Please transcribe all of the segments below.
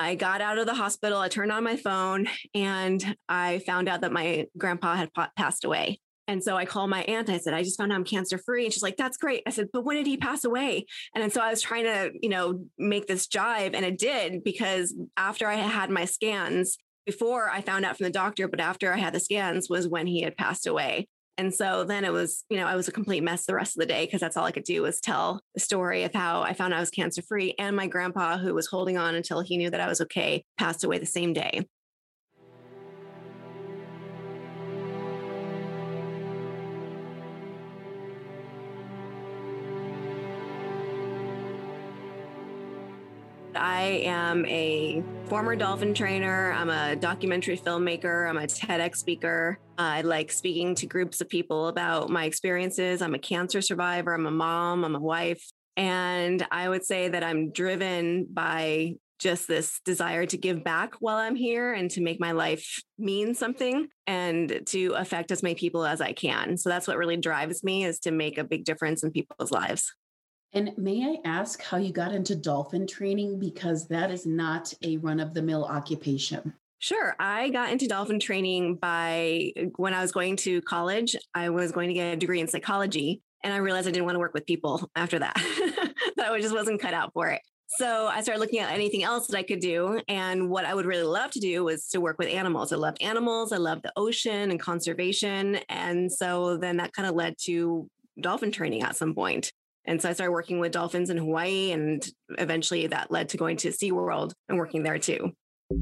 I got out of the hospital, I turned on my phone, and I found out that my grandpa had passed away. And so I called my aunt. I said, I just found out I'm cancer free. And she's like, that's great. I said, but when did he pass away? And so I was trying to, make this jive. And it did, because after I had my scans, before I found out from the doctor, but after I had the scans was when he had passed away. And so then it was, I was a complete mess the rest of the day, because that's all I could do was tell the story of how I found I was cancer free. And my grandpa, who was holding on until he knew that I was okay, passed away the same day. I am a former dolphin trainer. I'm a documentary filmmaker. I'm a TEDx speaker. I like speaking to groups of people about my experiences. I'm a cancer survivor. I'm a mom. I'm a wife. And I would say that I'm driven by just this desire to give back while I'm here and to make my life mean something and to affect as many people as I can. So that's what really drives me, is to make a big difference in people's lives. And may I ask how you got into dolphin training? Because that is not a run-of-the-mill occupation. Sure. I got into dolphin training when I was going to college. I was going to get a degree in psychology, and I realized I didn't want to work with people after that. That I just wasn't cut out for it. So I started looking at anything else that I could do. And what I would really love to do was to work with animals. I loved animals. I loved the ocean and conservation. And so then that kind of led to dolphin training at some point. And so I started working with dolphins in Hawaii, and eventually that led to going to SeaWorld and working there too.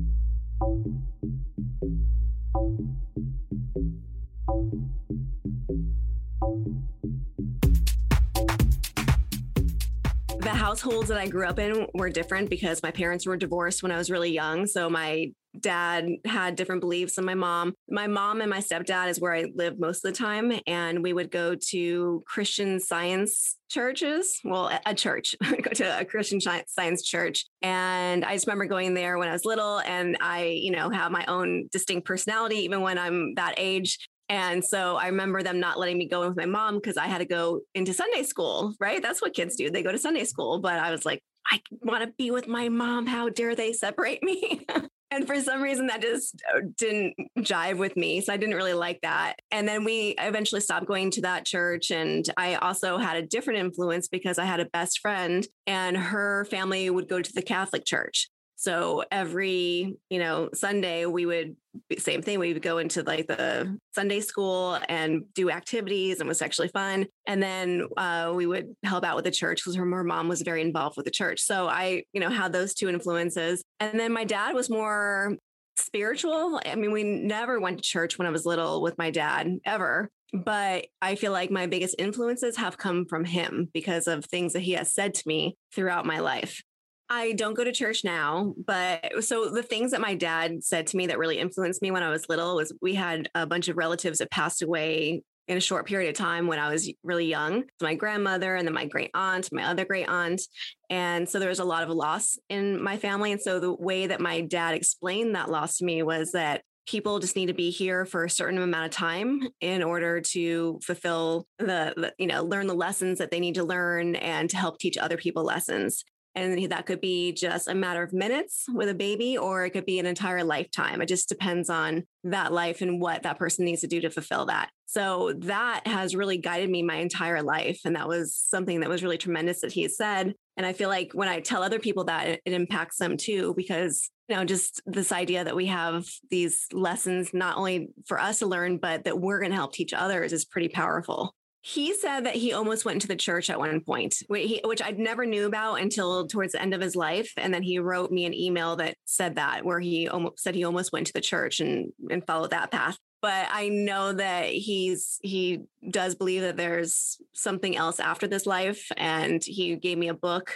The households that I grew up in were different because my parents were divorced when I was really young. So my dad had different beliefs than my mom. My mom and my stepdad is where I lived most of the time. And we would go to Christian Science churches. Well, a church. We'd go to a Christian Science church. And I just remember going there when I was little, and I, have my own distinct personality, even when I'm that age. And so I remember them not letting me go with my mom because I had to go into Sunday school, right? That's what kids do. They go to Sunday school. But I was like, I want to be with my mom. How dare they separate me? And for some reason, that just didn't jive with me. So I didn't really like that. And then we eventually stopped going to that church. And I also had a different influence because I had a best friend, and her family would go to the Catholic church. So every, Sunday we would, same thing. We would go into like the Sunday school and do activities, and it was actually fun. And then we would help out with the church because her mom was very involved with the church. So I, had those two influences. And then my dad was more spiritual. I mean, we never went to church when I was little with my dad, ever. But I feel like my biggest influences have come from him because of things that he has said to me throughout my life. I don't go to church now, but so the things that my dad said to me that really influenced me when I was little was we had a bunch of relatives that passed away in a short period of time when I was really young. So my grandmother, and then my great aunt, my other great aunt. And so there was a lot of loss in my family. And so the way that my dad explained that loss to me was that people just need to be here for a certain amount of time in order to fulfill learn the lessons that they need to learn and to help teach other people lessons. And that could be just a matter of minutes with a baby, or it could be an entire lifetime. It just depends on that life and what that person needs to do to fulfill that. So that has really guided me my entire life. And that was something that was really tremendous that he said. And I feel like when I tell other people that, it impacts them too, because, just this idea that we have these lessons, not only for us to learn, but that we're going to help teach others is pretty powerful. He said that he almost went into the church at one point, which I never knew about until towards the end of his life. And then he wrote me an email that said that, where he said he almost went to the church and followed that path. But I know that he does believe that there's something else after this life. And he gave me a book,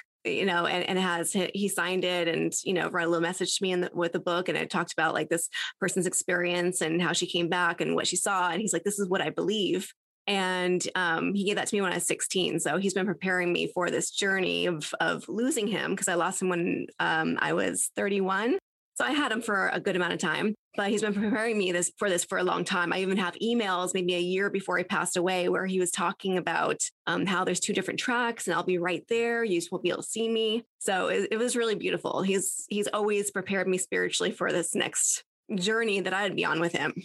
and he signed it and, wrote a little message to me with the book. And it talked about like this person's experience and how she came back and what she saw. And he's like, this is what I believe. And he gave that to me when I was 16. So he's been preparing me for this journey of losing him, because I lost him when I was 31. So I had him for a good amount of time, but he's been preparing me for this for a long time. I even have emails maybe a year before he passed away where he was talking about how there's 2 different tracks and I'll be right there. You just won't be able to see me. So it was really beautiful. He's always prepared me spiritually for this next journey that I'd be on with him.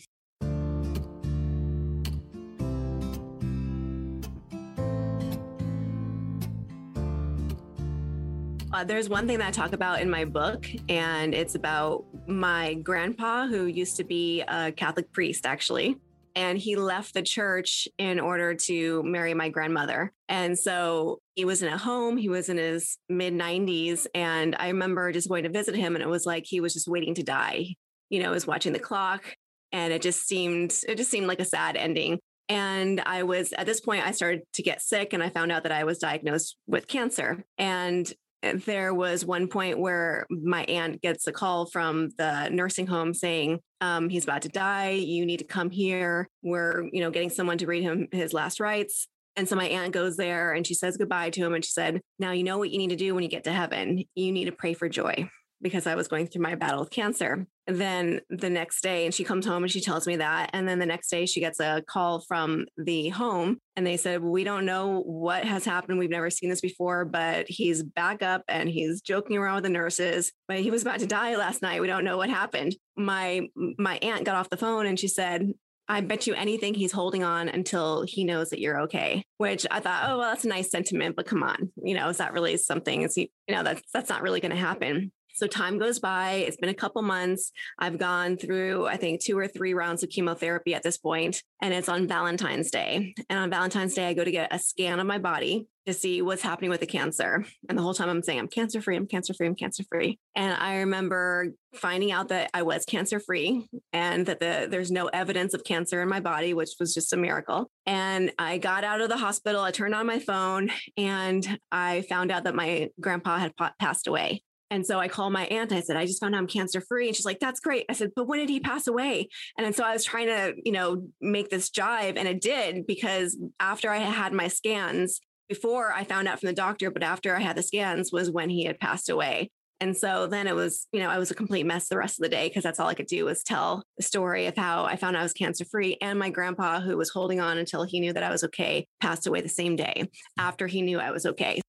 There's one thing that I talk about in my book, and it's about my grandpa who used to be a Catholic priest, actually. And he left the church in order to marry my grandmother. And so he was in a home, he was in his mid 90s. And I remember just going to visit him, and it was like he was just waiting to die. I was watching the clock, and it just seemed like a sad ending. And at this point, I started to get sick, and I found out that I was diagnosed with cancer. And there was one point where my aunt gets a call from the nursing home saying, he's about to die. You need to come here. We're, getting someone to read him his last rites. And so my aunt goes there and she says goodbye to him. And she said, now you know what you need to do when you get to heaven. You need to pray for joy, because I was going through my battle with cancer. And then the next day, and she comes home and she tells me that. And then the next day she gets a call from the home and they said, well, we don't know what has happened. We've never seen this before, but he's back up and he's joking around with the nurses, but he was about to die last night. We don't know what happened. My aunt got off the phone and she said, I bet you anything he's holding on until he knows that you're okay, which I thought, oh, well, that's a nice sentiment, but come on, is that really something? That's not really going to happen. So time goes by. It's been a couple months. I've gone through, I think, 2 or 3 rounds of chemotherapy at this point, and it's on Valentine's Day. And on Valentine's Day, I go to get a scan of my body to see what's happening with the cancer. And the whole time I'm saying, I'm cancer-free, I'm cancer-free, I'm cancer-free. And I remember finding out that I was cancer-free and that there's no evidence of cancer in my body, which was just a miracle. And I got out of the hospital, I turned on my phone, and I found out that my grandpa had passed away. And so I called my aunt. I said, I just found out I'm cancer free. And she's like, that's great. I said, but when did he pass away? And then so I was trying to, make this jive. And it did, because after I had my scans, before I found out from the doctor, but after I had the scans was when he had passed away. And so then it was, I was a complete mess the rest of the day, because that's all I could do was tell the story of how I found out I was cancer free. And my grandpa, who was holding on until he knew that I was okay, passed away the same day after he knew I was okay.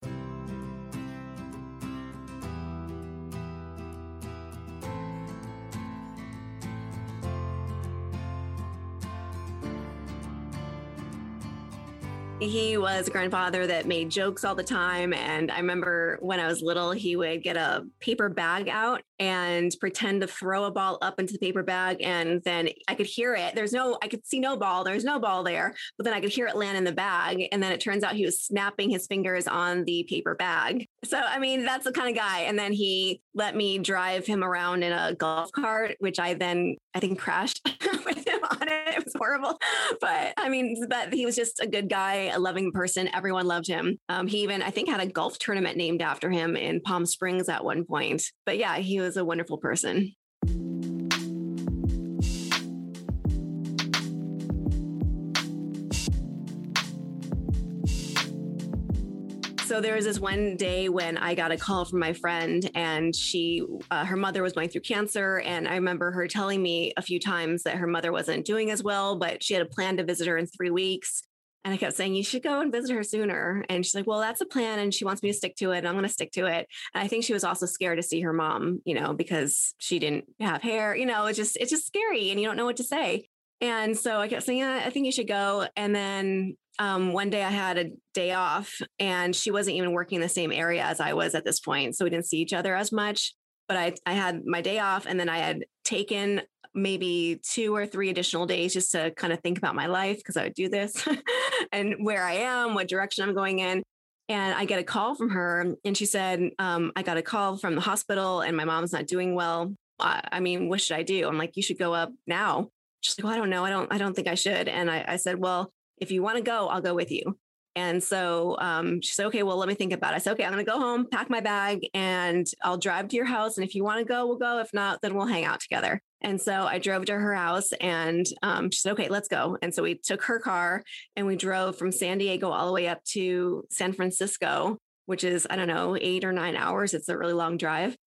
He was a grandfather that made jokes all the time. And I remember when I was little, he would get a paper bag out and pretend to throw a ball up into the paper bag. And then I could hear it. I could see no ball. There's no ball there, but then I could hear it land in the bag. And then it turns out he was snapping his fingers on the paper bag. So, that's the kind of guy. And then he let me drive him around in a golf cart, which I think crashed with him on it. It was horrible. But he was just a good guy, a loving person. Everyone loved him. He even, I think, had a golf tournament named after him in Palm Springs at one point. But yeah, he was a wonderful person. So there was this one day when I got a call from my friend, and her mother was going through cancer. And I remember her telling me a few times that her mother wasn't doing as well, but she had a plan to visit her in 3 weeks. And I kept saying, you should go and visit her sooner. And she's like, well, that's a plan. And she wants me to stick to it. And I'm going to stick to it. And I think she was also scared to see her mom, because she didn't have hair, it's just scary and you don't know what to say. And so I kept saying, yeah, I think you should go. And then one day I had a day off, and she wasn't even working in the same area as I was at this point. So we didn't see each other as much, but I had my day off, and then I had taken maybe 2 or 3 additional days just to kind of think about my life, because I would do this and where I am, what direction I'm going in. And I get a call from her, and she said, I got a call from the hospital and my mom's not doing well. What should I do? I'm like, you should go up now. She's like, well, I don't know. I don't think I should. And I said, well, if you want to go, I'll go with you. And so she said, okay, well, let me think about it. I said, okay, I'm going to go home, pack my bag, and I'll drive to your house. And if you want to go, we'll go. If not, then we'll hang out together. And so I drove to her house, and she said, okay, let's go. And so we took her car and we drove from San Diego all the way up to San Francisco, which is, 8 or 9 hours. It's a really long drive.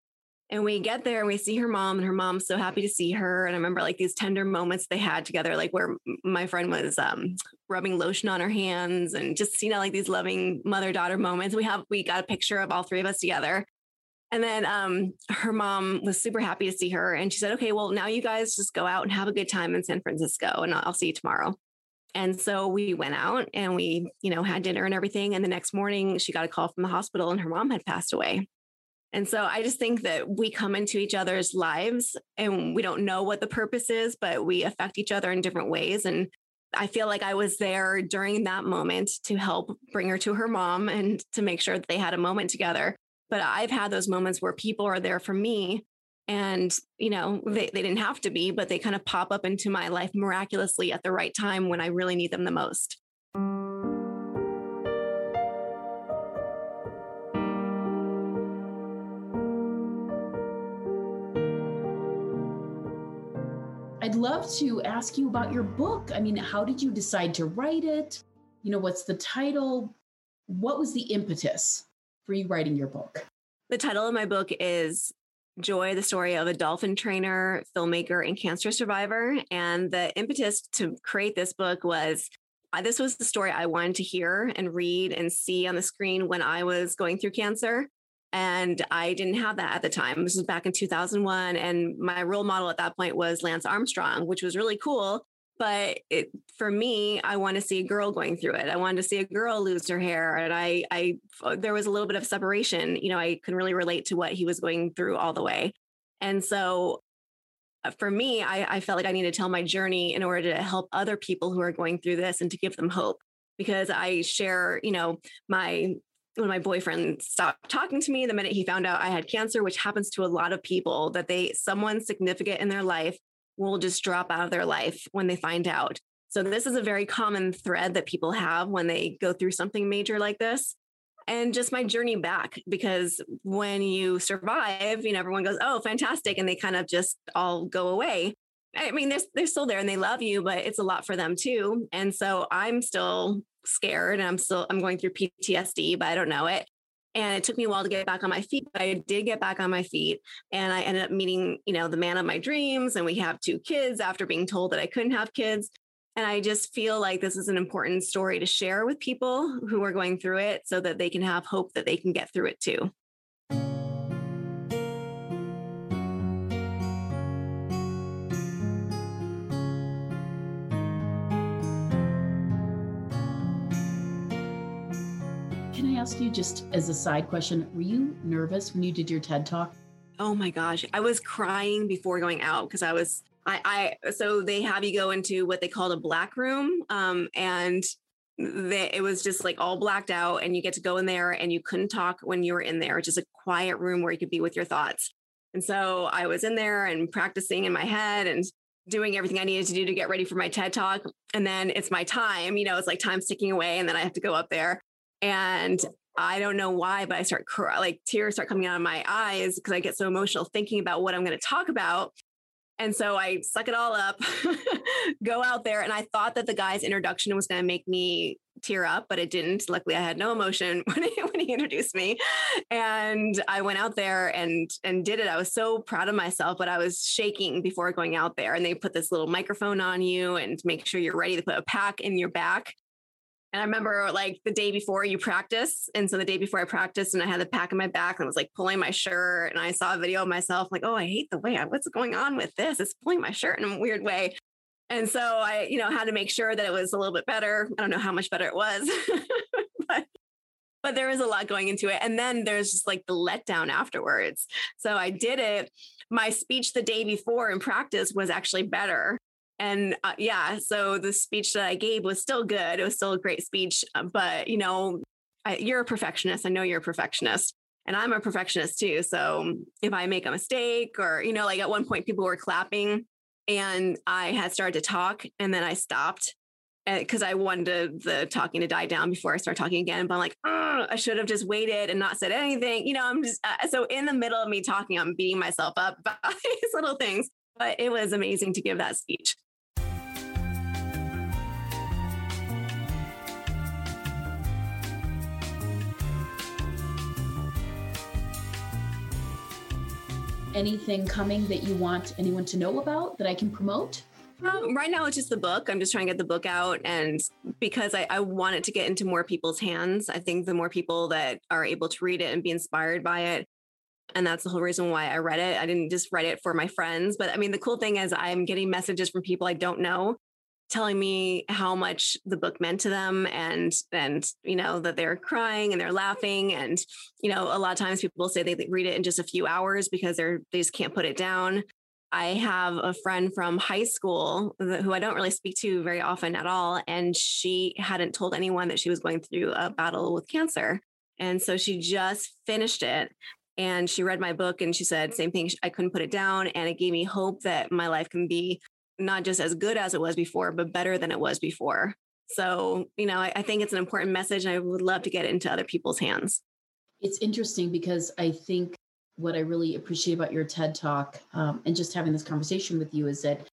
And we get there and we see her mom, and her mom's so happy to see her. And I remember like these tender moments they had together, like where my friend was rubbing lotion on her hands and just, like these loving mother-daughter moments. We got a picture of all three of us together. And then her mom was super happy to see her. And she said, okay, well, now you guys just go out and have a good time in San Francisco, and I'll see you tomorrow. And so we went out and we, had dinner and everything. And the next morning she got a call from the hospital and her mom had passed away. And so I just think that we come into each other's lives and we don't know what the purpose is, but we affect each other in different ways. And I feel like I was there during that moment to help bring her to her mom and to make sure that they had a moment together. But I've had those moments where people are there for me and, they didn't have to be, but they kind of pop up into my life miraculously at the right time when I really need them the most. I'd love to ask you about your book. I mean, how did you decide to write it? What's the title? What was the impetus for you writing your book? The title of my book is Joy, the story of a dolphin trainer, filmmaker, and cancer survivor. And the impetus to create this book was this was the story I wanted to hear and read and see on the screen when I was going through cancer. And I didn't have that at the time. This was back in 2001. And my role model at that point was Lance Armstrong, which was really cool. But for me, I want to see a girl going through it. I wanted to see a girl lose her hair. And there was a little bit of separation. I couldn't really relate to what he was going through all the way. And so for me, I felt like I needed to tell my journey in order to help other people who are going through this and to give them hope. Because I share, when my boyfriend stopped talking to me the minute he found out I had cancer, which happens to a lot of people, that someone significant in their life will just drop out of their life when they find out. So this is a very common thread that people have when they go through something major like this. And just my journey back, because when you survive, everyone goes, oh, fantastic. And they kind of just all go away. I mean, they're still there and they love you, but it's a lot for them too. And so I'm still scared and I'm going through PTSD, but I don't know it. And it took me a while to get back on my feet, but I did get back on my feet. And I ended up meeting, the man of my dreams. And we have 2 kids after being told that I couldn't have kids. And I just feel like this is an important story to share with people who are going through it so that they can have hope that they can get through it too. Can I ask you, just as a side question, were you nervous when you did your TED Talk? Oh my gosh. I was crying before going out because so they have you go into what they called a black room. And it was just like all blacked out, and you get to go in there and you couldn't talk when you were in there, just a quiet room where you could be with your thoughts. And so I was in there and practicing in my head and doing everything I needed to do to get ready for my TED Talk. And then it's my time, it's like time ticking away. And then I have to go up there. And I don't know why, but I start tears start coming out of my eyes because I get so emotional thinking about what I'm going to talk about. And so I suck it all up, go out there. And I thought that the guy's introduction was going to make me tear up, but it didn't. Luckily, I had no emotion when he introduced me. And I went out there and did it. I was so proud of myself, but I was shaking before going out there. And they put this little microphone on you and make sure you're ready to put a pack in your back. And I remember the day before you practice. And so the day before I practiced and I had the pack in my back and I was pulling my shirt, and I saw a video of myself oh, I hate the way what's going on with this? It's pulling my shirt in a weird way. And so I, had to make sure that it was a little bit better. I don't know how much better it was, but there was a lot going into it. And then there's just the letdown afterwards. So I did it. My speech the day before in practice was actually better. And so the speech that I gave was still good. It was still a great speech. But, you're a perfectionist. I know you're a perfectionist. And I'm a perfectionist too. So if I make a mistake or, at one point people were clapping and I had started to talk and then I stopped because I wanted the talking to die down before I start talking again. But I'm I should have just waited and not said anything. I'm just so in the middle of me talking, I'm beating myself up by these little things. But it was amazing to give that speech. anything coming that you want anyone to know about that I can promote? Right now, it's just the book. I'm just trying to get the book out. And because I want it to get into more people's hands, I think the more people that are able to read it and be inspired by it. And that's the whole reason why I read it. I didn't just write it for my friends. But I mean, the cool thing is I'm getting messages from people I don't know telling me how much the book meant to them and that they're crying and they're laughing. And, a lot of times people say they read it in just a few hours because they just can't put it down. I have a friend from high school who I don't really speak to very often at all. And she hadn't told anyone that she was going through a battle with cancer. And so she just finished it and she read my book and she said, same thing. I couldn't put it down. And it gave me hope that my life can be not just as good as it was before, but better than it was before. So, I think it's an important message and I would love to get it into other people's hands. It's interesting because I think what I really appreciate about your TED Talk and just having this conversation with you is that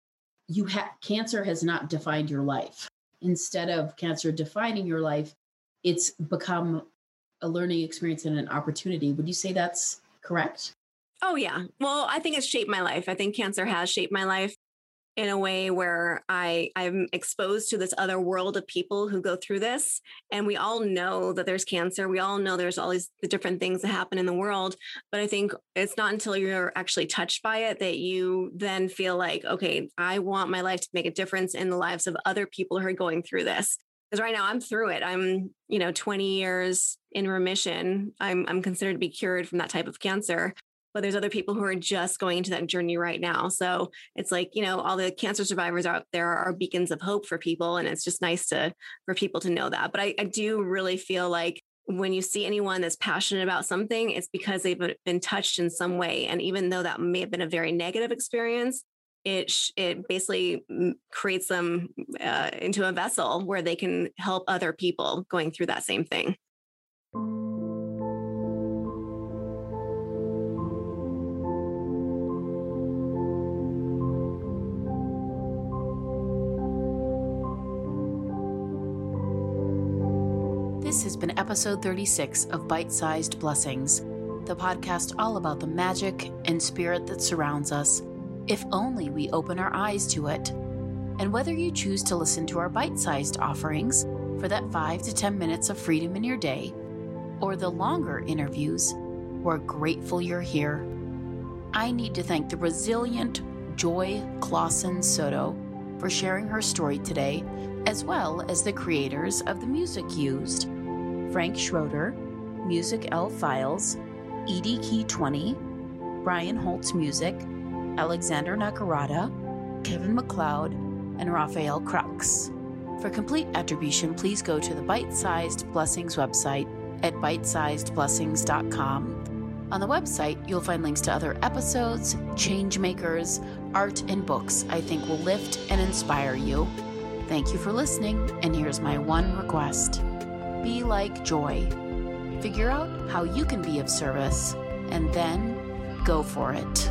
cancer has not defined your life. Instead of cancer defining your life, it's become a learning experience and an opportunity. Would you say that's correct? Oh, yeah. Well, I think it's shaped my life. I think cancer has shaped my life in a way where I'm exposed to this other world of people who go through this. And we all know that there's cancer. We all know there's all the different things that happen in the world. But I think it's not until you're actually touched by it that you then feel like, okay, I want my life to make a difference in the lives of other people who are going through this. Because right now I'm through it. I'm, 20 years in remission. I'm considered to be cured from that type of cancer. But there's other people who are just going into that journey right now. So it's like, all the cancer survivors out there are beacons of hope for people. And it's just nice for people to know that. But I do really feel like when you see anyone that's passionate about something, it's because they've been touched in some way. And even though that may have been a very negative experience, it basically creates them into a vessel where they can help other people going through that same thing. This has been episode 36 of Bite-Sized Blessings, the podcast all about the magic and spirit that surrounds us, if only we open our eyes to it. And whether you choose to listen to our bite-sized offerings for that 5 to 10 minutes of freedom in your day, or the longer interviews, we're grateful you're here. I need to thank the resilient Joy Clausen Soto for sharing her story today, as well as the creators of the music used. Frank Schroeder, Music L Files, Edie Key 20, Brian Holtz Music, Alexander Nakarada, Kevin MacLeod, and Raphael Crux. For complete attribution, please go to the Bite-Sized Blessings website at bitesizedblessings.com. On the website, you'll find links to other episodes, change makers, art, and books I think will lift and inspire you. Thank you for listening, and here's my one request. Be like Joy. Figure out how you can be of service, and then go for it.